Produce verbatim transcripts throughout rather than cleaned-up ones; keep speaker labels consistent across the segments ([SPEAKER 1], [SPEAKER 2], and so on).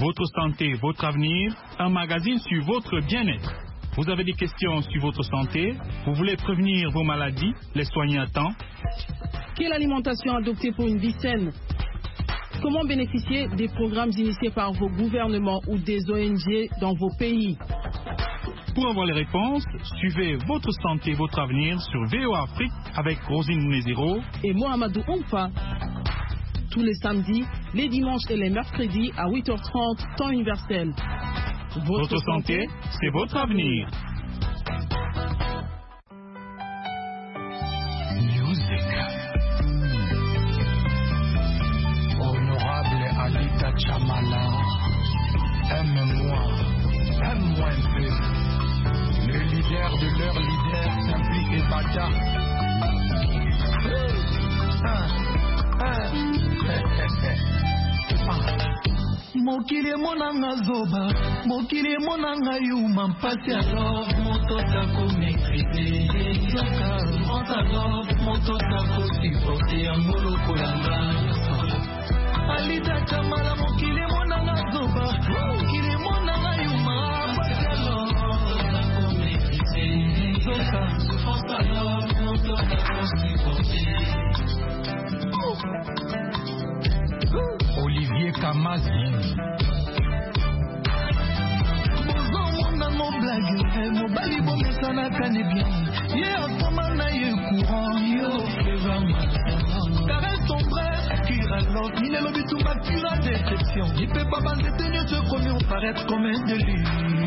[SPEAKER 1] Votre santé, votre avenir, un magazine sur votre bien-être. Vous avez des questions sur votre santé? Vous voulez prévenir vos maladies, les soigner à temps?
[SPEAKER 2] Quelle alimentation adopter pour une vie saine? Comment bénéficier des programmes initiés par vos gouvernements ou des O N G dans vos pays?
[SPEAKER 1] Pour avoir les réponses, suivez Votre santé, votre avenir sur V O A Afrique avec Rosine Mouneziro
[SPEAKER 2] et Mohamedou Oumfa. Tous les samedis, les dimanches et les mercredis à huit heures trente, temps universel.
[SPEAKER 1] Votre, votre santé, c'est votre avenir.
[SPEAKER 3] Music. Honorable Alita Chamala, aime-moi, aime-moi un peu. Le leader de leur leader, Simpi et Bata. Mokili monanga zoba, mokili monanga yuma mpasi alors moto tako maîtriser yoka monta alors moto tako supporter angolo kolanga Alita Chamala mokili monanga zoba, mokili monanga yuma mpasi alors moto tako maîtriser yoka monta alors moto tako supporter Olivier Kamazi. Bonjour mon mon blague, mon bali bon mais ça n'a qu'à bien. Hier comment n'a eu courant, yo vraiment. Caresse ton frère qui ralote, il est le but tout ma pure déception. Il peut pas mal de tenir ce commun paraître comme un délit.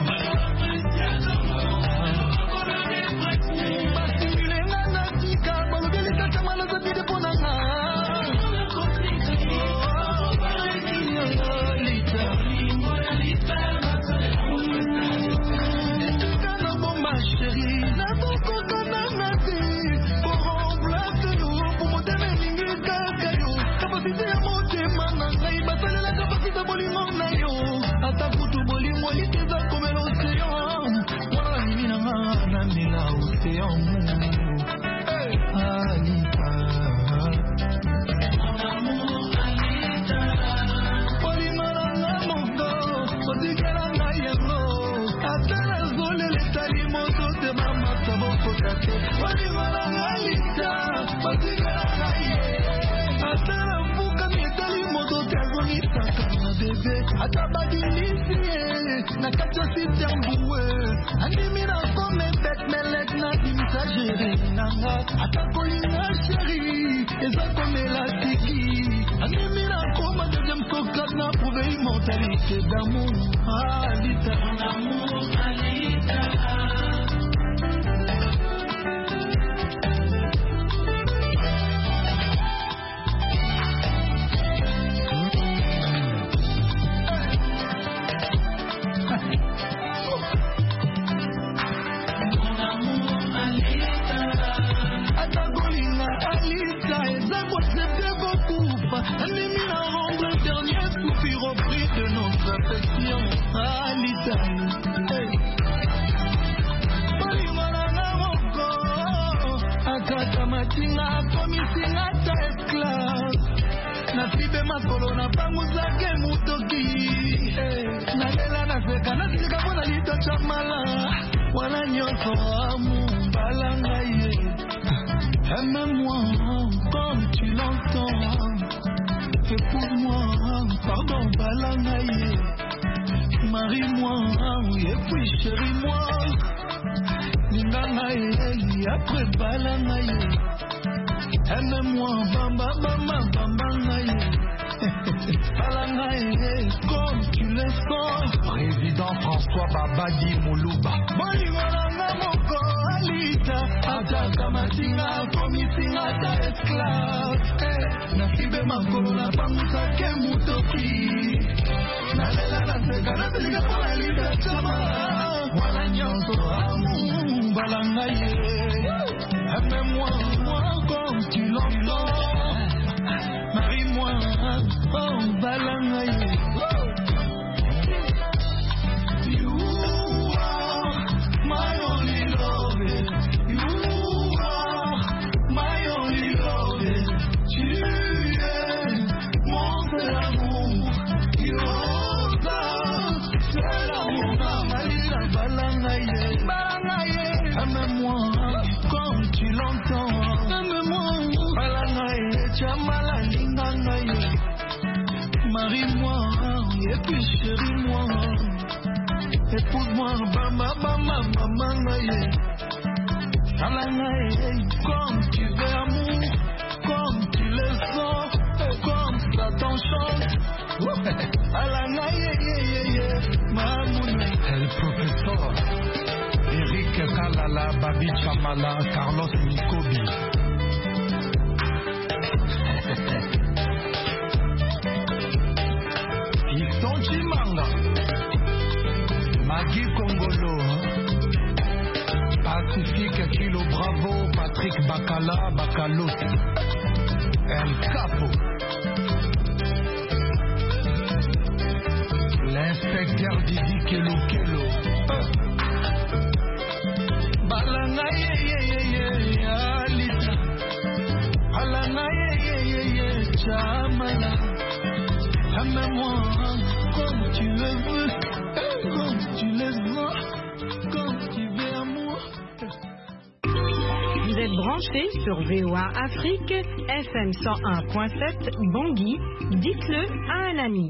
[SPEAKER 3] Aime-moi comme tu l'entends. Fais pour moi, pardon, balangaye. Marie-moi, et puis chéris-moi. Lingangaye, après balangaye. Aime-moi, bamba, bamba, bambangaye. Balangaye, comme tu le sens.
[SPEAKER 4] Président François Babadi Moulouba.
[SPEAKER 3] Bolingolanga moko alita. Ataka matinga, komisinga ta esclave. Nasibe makolo na pangusa ke mutoki. Nalela naseka nasika kwa alita chama. Wana nyonso amu balangaye. Aime-moi, moi comme tu l'entends. Marie-moi, oh balangaye. Yoga. marie-moi, et puis chéris-moi. Épouse-moi, bama, bama, maman, naye. Alanaye, comme tu veux amour, comme tu le sens, comme ça t'enchante. Alanaye, mamoune.
[SPEAKER 4] El professeur Eric Kalala, Babi Chamala, Carlos Nikobi. Fiston Chimanga, Magui Congolo, Pacifique Kilo Bravo, Patrick Bacala, Bacalo, El Capo, l'inspecteur Didi Kelo Kelo.
[SPEAKER 3] Balanga ye ye ye ye Alita, Balanga ye ye ye ye Chamala. Aime-moi comme tu le veux, comme tu le veux, comme tu veux amour.
[SPEAKER 5] Vous êtes branchés sur V O A Afrique, F M cent un point sept, Bangui. Dites-le à un ami.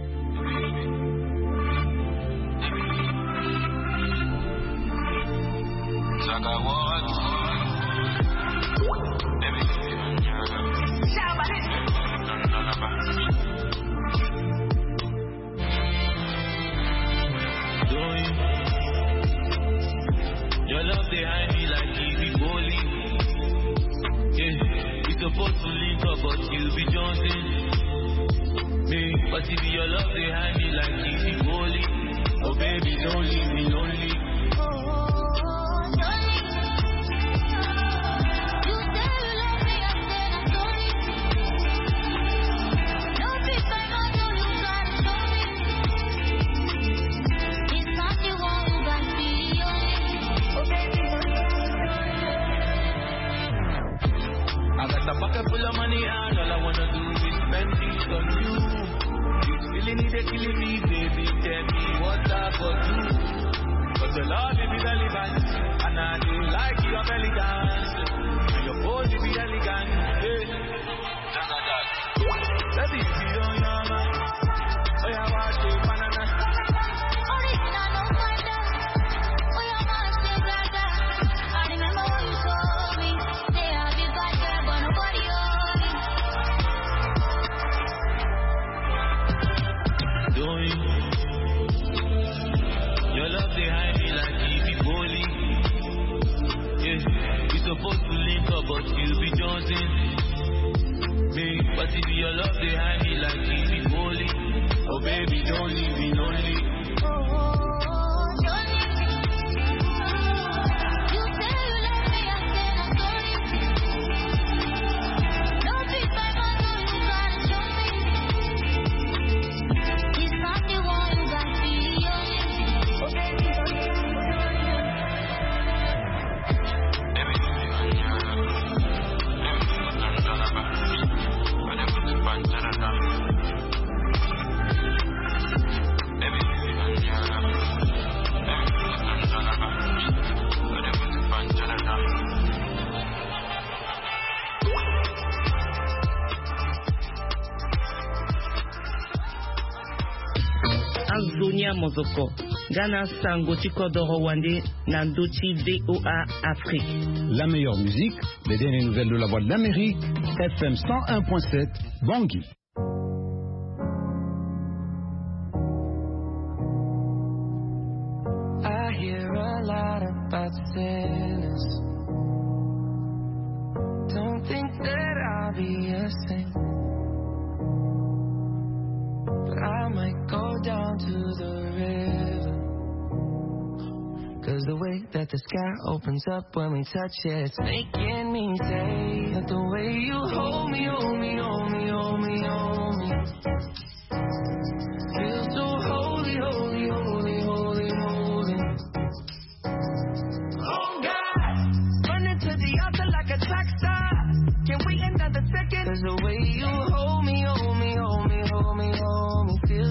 [SPEAKER 6] Your love behind me like Evie Bowling. Yeah, we supposed to link up, but you be jonesing me. But if your love behind me like Evie Bowling, oh baby, don't leave me lonely. I got a pocket full of money and all I wanna do is spend it on you. You really need it, killing me, baby. Tell me what I got to do. But the Lord is be relevant, and I do like your belly dance. And your body be elegant, hey. Let me see on your man. Oh yeah, watch it, banana.
[SPEAKER 7] Original, no fighter. Oh yeah, man, stay like that. I remember when you told me. Say I'll be bad girl, but nobody owns me.
[SPEAKER 6] Doing your love behind me like Evie Bowling. Yeah, we supposed to link up, but you be jonesing me. But if your love behind me like Evie Bowling, oh baby, don't leave me lonely.
[SPEAKER 8] Anzonia Mozoko, Ghana Sango Chikodoro Wande, Nandochi V O A Afrique.
[SPEAKER 9] La meilleure musique, les dernières nouvelles de la Voix de l'Amérique, F M cent un point sept, Bangui.
[SPEAKER 3] I hear a lot about sinners. Don't think that I'll be a saint, but I might go down to the river. Cause the way that the sky opens up when we touch it, it's making me say that the way you hold me, hold me, hold me, hold me, hold me.